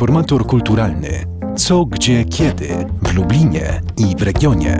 Informator kulturalny. Co, gdzie, kiedy w Lublinie i w regionie.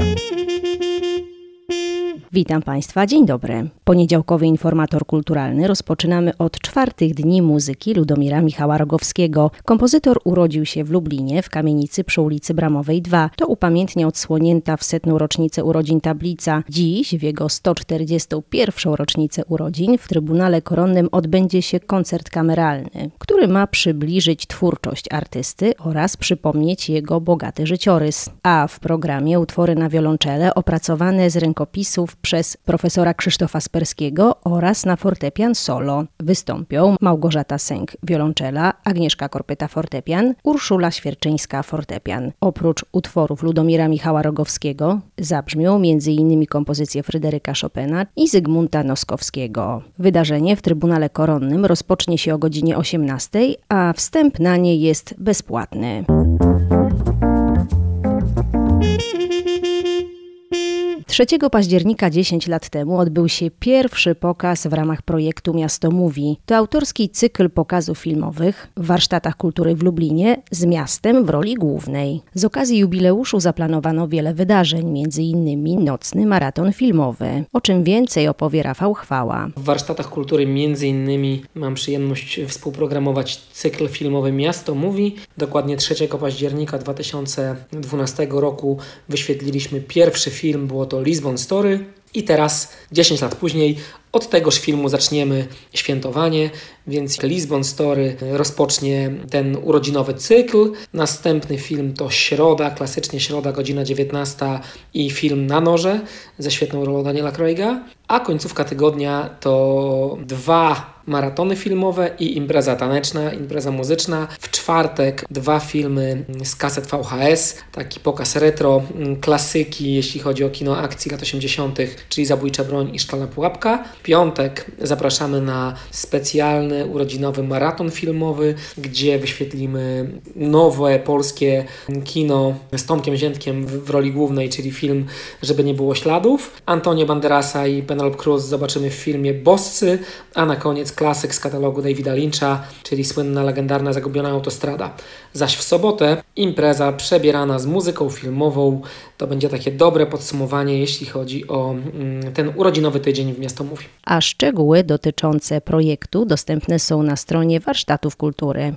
Witam Państwa, dzień dobry. Poniedziałkowy informator kulturalny rozpoczynamy od 4 dni muzyki Ludomira Michała Rogowskiego. Kompozytor urodził się w Lublinie w kamienicy przy ulicy Bramowej 2. To upamiętnia odsłonięta w 100. rocznicę urodzin tablica. Dziś, w jego 141. rocznicę urodzin, w Trybunale Koronnym odbędzie się koncert kameralny, który ma przybliżyć twórczość artysty oraz przypomnieć jego bogaty życiorys. A w programie utwory na wiolonczele opracowane z rękopisów przez profesora Krzysztofa Sperskiego oraz na fortepian solo. Wystąpią Małgorzata Sęk wiolonczela, Agnieszka Korpyta fortepian, Urszula Świerczyńska fortepian. Oprócz utworów Ludomira Michała Rogowskiego zabrzmią m.in. kompozycje Fryderyka Chopina i Zygmunta Noskowskiego. Wydarzenie w Trybunale Koronnym rozpocznie się o godzinie 18, a wstęp na nie jest bezpłatny. 3 października 10 lat temu odbył się pierwszy pokaz w ramach projektu Miasto Mówi. To autorski cykl pokazów filmowych w warsztatach kultury w Lublinie z miastem w roli głównej. Z okazji jubileuszu zaplanowano wiele wydarzeń, m.in. nocny maraton filmowy. O czym więcej opowie Rafał Chwała. W warsztatach kultury m.in. mam przyjemność współprogramować cykl filmowy Miasto Mówi. Dokładnie 3 października 2012 roku wyświetliliśmy pierwszy film, było to Lisbon Story i teraz 10 lat później od tegoż filmu zaczniemy świętowanie, więc Lisbon Story rozpocznie ten urodzinowy cykl. Następny film to środa, klasycznie środa, godzina 19 i film Na noże ze świetną rolą Daniela Craig'a, a końcówka tygodnia to 2 maratony filmowe i impreza taneczna, impreza muzyczna. W czwartek 2 filmy z kaset VHS, taki pokaz retro, klasyki, jeśli chodzi o kino akcji lat 80., czyli Zabójcza broń i Szklana pułapka. W piątek zapraszamy na specjalny urodzinowy maraton filmowy, gdzie wyświetlimy nowe polskie kino z Tomkiem Ziętkiem w roli głównej, czyli film Żeby nie było śladów. Antonio Banderasa i Penelope Cruz zobaczymy w filmie Bosscy, a na koniec klasyk z katalogu Davida Lyncha, czyli słynna, legendarna Zagubiona autostrada. Zaś w sobotę impreza przebierana z muzyką filmową. To będzie takie dobre podsumowanie, jeśli chodzi o ten urodzinowy tydzień w Miasto Mówi. A szczegóły dotyczące projektu dostępne są na stronie Warsztatów Kultury.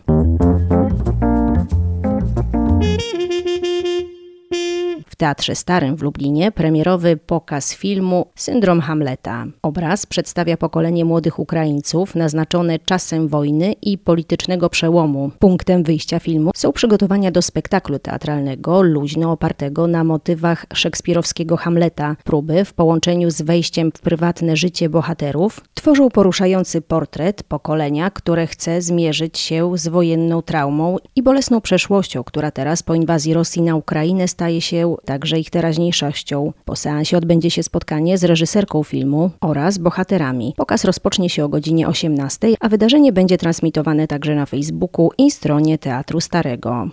W Teatrze Starym w Lublinie premierowy pokaz filmu Syndrom Hamleta. Obraz przedstawia pokolenie młodych Ukraińców naznaczone czasem wojny i politycznego przełomu. Punktem wyjścia filmu są przygotowania do spektaklu teatralnego, luźno opartego na motywach szekspirowskiego Hamleta. Próby w połączeniu z wejściem w prywatne życie bohaterów tworzą poruszający portret pokolenia, które chce zmierzyć się z wojenną traumą i bolesną przeszłością, która teraz po inwazji Rosji na Ukrainę staje się także ich teraźniejszością. Po seansie odbędzie się spotkanie z reżyserką filmu oraz bohaterami. Pokaz rozpocznie się o godzinie 18, a wydarzenie będzie transmitowane także na Facebooku i stronie Teatru Starego.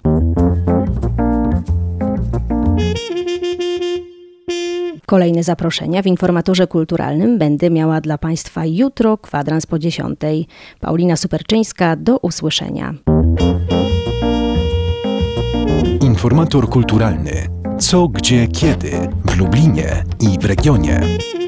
Kolejne zaproszenia w informatorze kulturalnym będę miała dla Państwa jutro, kwadrans po 10. Paulina Superczyńska, do usłyszenia. Informator kulturalny. Co, gdzie, kiedy w Lublinie i w regionie.